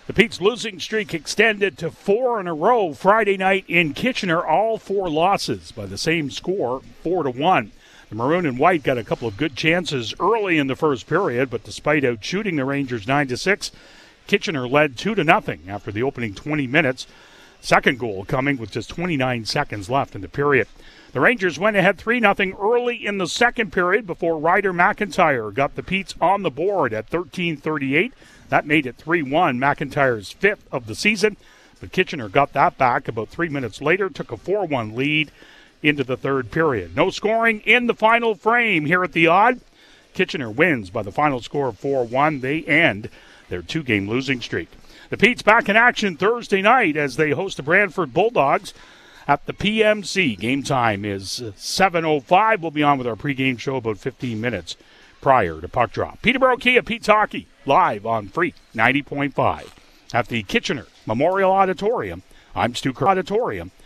The Pete's losing streak extended to 4 in a row Friday night in Kitchener. All 4 losses by the same score, 4-1. The Maroon and White got a couple of good chances early in the first period, but despite outshooting the Rangers 9-6, Kitchener led 2-0 after the opening 20 minutes. Second goal coming with just 29 seconds left in the period. The Rangers went ahead 3-0 early in the second period before Ryder McIntyre got the Petes on the board at 13:38. That made it 3-1, McIntyre's 5th of the season. But Kitchener got that back about 3 minutes later, took a 4-1 lead into the third period. No scoring in the final frame here at the Odd. Kitchener wins by the final score of 4-1. They end their 2-game losing streak. The Petes back in action Thursday night as they host the Brantford Bulldogs at the PMC. Game time is 7:05. We'll be on with our pregame show about 15 minutes prior to puck drop. Peterborough Kia Pete's Hockey live on Freak 90.5 at the Kitchener Memorial Auditorium. I'm Stu Kerr.